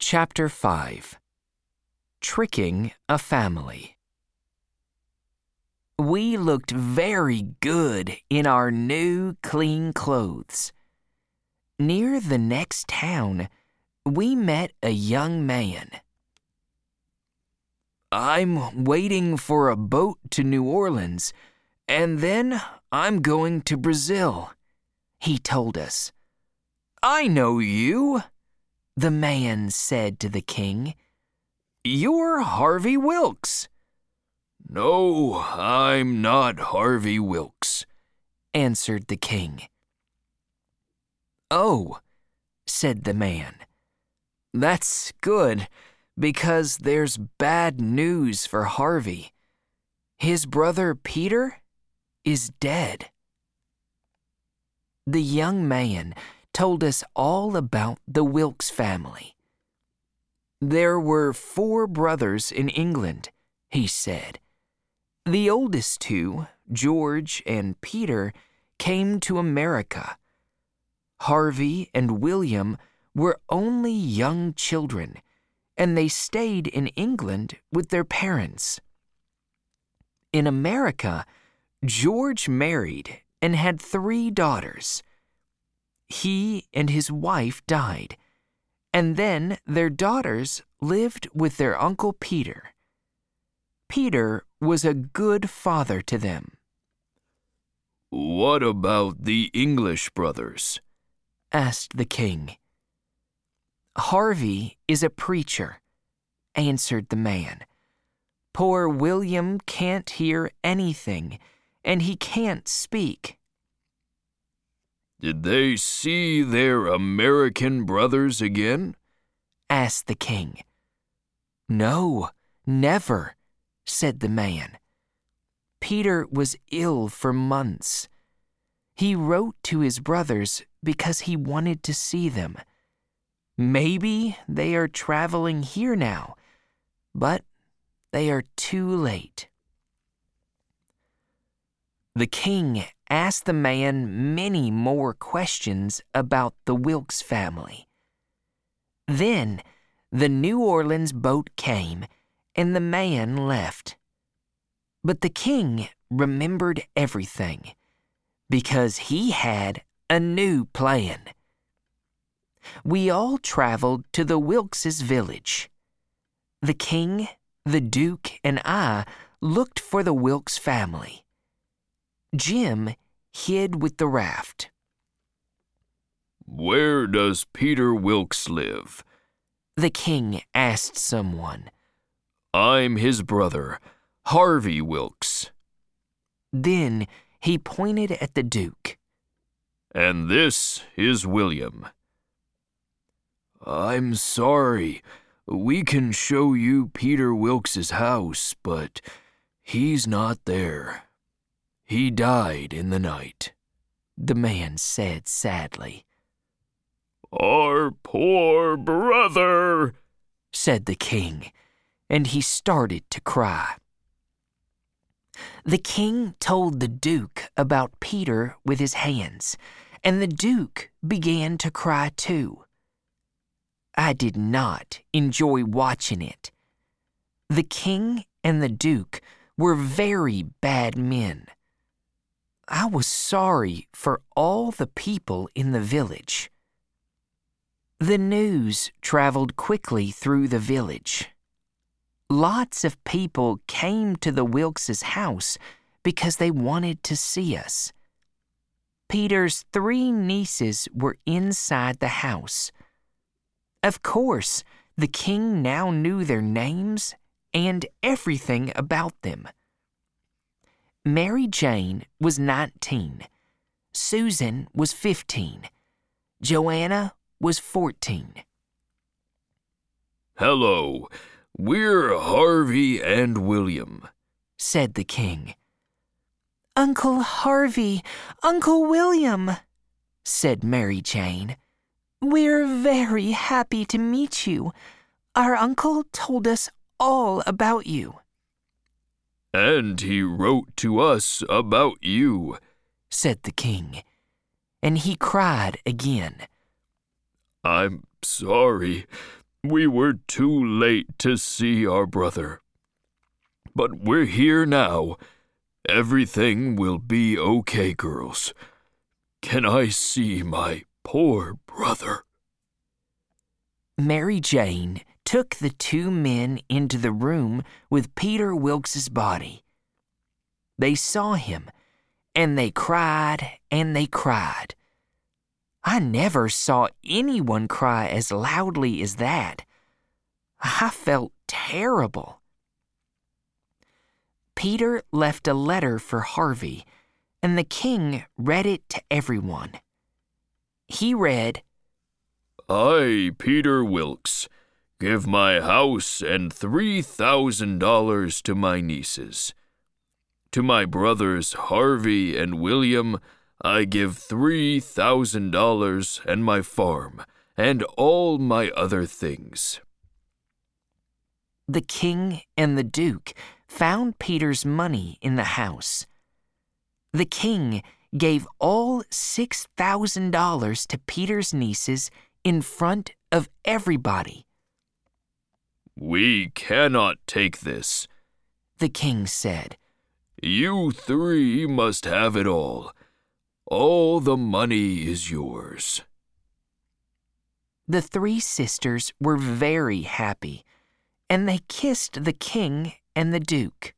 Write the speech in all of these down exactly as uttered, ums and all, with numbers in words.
Chapter five. Tricking a Family. We looked very good in our new, clean clothes. Near the next town, we met a young man. "I'm waiting for a boat to New Orleans, and then I'm going to Brazil," he told us. "I know you," the man said to the king. "You're Harvey Wilkes." "No, I'm not Harvey Wilkes," answered the king. "Oh," said the man, "that's good, because there's bad news for Harvey. His brother Peter is dead." The young man told us all about the Wilkes family. "There were four brothers in England," he said. "The oldest two, George and Peter, came to America. Harvey and William were only young children, and they stayed in England with their parents. In America, George married and had three daughters. He and his wife died, and then their daughters lived with their Uncle Peter. Peter was a good father to them." "What about the English brothers?" asked the king. "Harvey is a preacher," answered the man. "Poor William can't hear anything, and he can't speak." "Did they see their American brothers again?" asked the king. "No, never," said the man. "Peter was ill for months. He wrote to his brothers because he wanted to see them. Maybe they are traveling here now, but they are too late." The king asked the man many more questions about the Wilkes family. Then the New Orleans boat came, and the man left. But the king remembered everything, because he had a new plan. We all traveled to the Wilkes' village. The king, the duke, and I looked for the Wilkes family. Jim hid with the raft. "Where does Peter Wilkes live?" the king asked someone. "I'm his brother, Harvey Wilkes." Then he pointed at the duke. "And this is William." "I'm sorry. We can show you Peter Wilkes' house, but he's not there. He died in the night," the man said sadly. "Our poor brother," said the king, and he started to cry. The king told the duke about Peter with his hands, and the duke began to cry too. I did not enjoy watching it. The king and the duke were very bad men. I was sorry for all the people in the village. The news traveled quickly through the village. Lots of people came to the Wilkes' house because they wanted to see us. Peter's three nieces were inside the house. Of course, the king now knew their names and everything about them. Mary Jane was nineteen. Susan was fifteen. Joanna was fourteen. "Hello, we're Harvey and William," said the king. "Uncle Harvey, Uncle William," said Mary Jane. "We're very happy to meet you. Our uncle told us all about you." "And he wrote to us about you," said the king, and he cried again. "I'm sorry. We were too late to see our brother. But we're here now. Everything will be okay, girls. Can I see my poor brother?" Mary Jane took the two men into the room with Peter Wilkes's body. They saw him, and they cried and they cried. I never saw anyone cry as loudly as that. I felt terrible. Peter left a letter for Harvey, and the king read it to everyone. He read, "I, Peter Wilkes, give my house and three thousand dollars to my nieces. To my brothers Harvey and William, I give three thousand dollars and my farm and all my other things." The king and the duke found Peter's money in the house. The king gave all six thousand dollars to Peter's nieces in front of everybody. "We cannot take this," the king said. "You three must have it all. All the money is yours." The three sisters were very happy, and they kissed the king and the duke.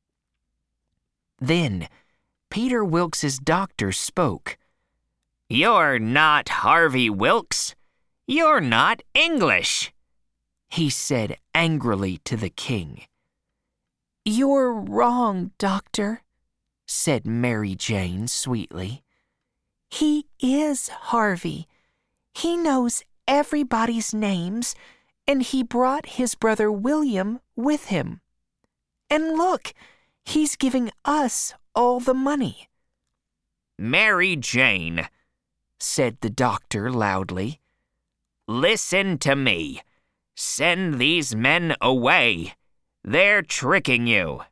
Then Peter Wilkes's doctor spoke. "You're not Harvey Wilkes. You're not English," he said angrily to the king. "You're wrong, doctor," said Mary Jane sweetly. "He is Harvey. He knows everybody's names, and he brought his brother William with him. And look, he's giving us all the money." "Mary Jane," said the doctor loudly, "listen to me. Send these men away. They're tricking you."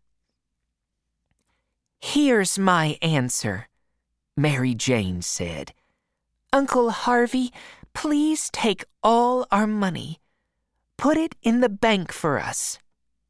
"Here's my answer," Mary Jane said. "Uncle Harvey, please take all our money. Put it in the bank for us."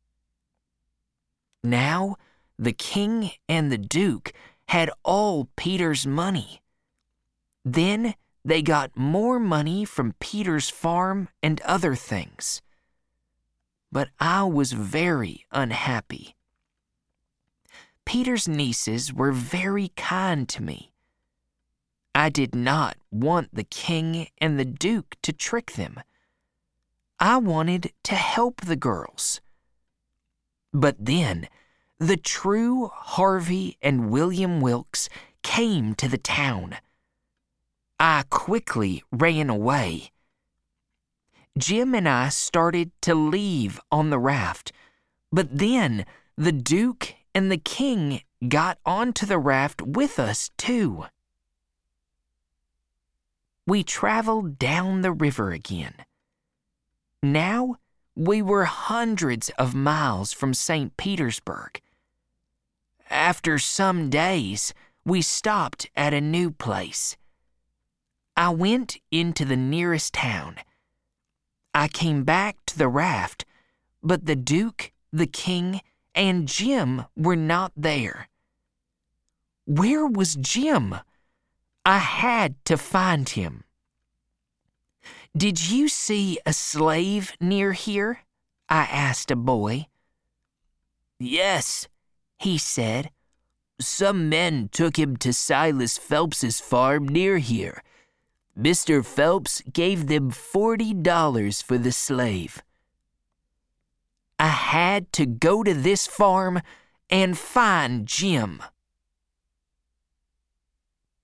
Now, the king and the duke had all Peter's money. Then they got more money from Peter's farm and other things. But I was very unhappy. Peter's nieces were very kind to me. I did not want the king and the duke to trick them. I wanted to help the girls. But then, the true Harvey and William Wilkes came to the town. I quickly ran away. Jim and I started to leave on the raft, but then the Duke and the King got onto the raft with us too. We traveled down the river again. Now we were hundreds of miles from Saint Petersburg. After some days, we stopped at a new place. I went into the nearest town. I came back to the raft, but the Duke, the King, and Jim were not there. Where was Jim? I had to find him. "Did you see a slave near here?" I asked a boy. "Yes," he said. "Some men took him to Silas Phelps's farm near here. Mister Phelps gave them forty dollars for the slave." I had to go to this farm and find Jim.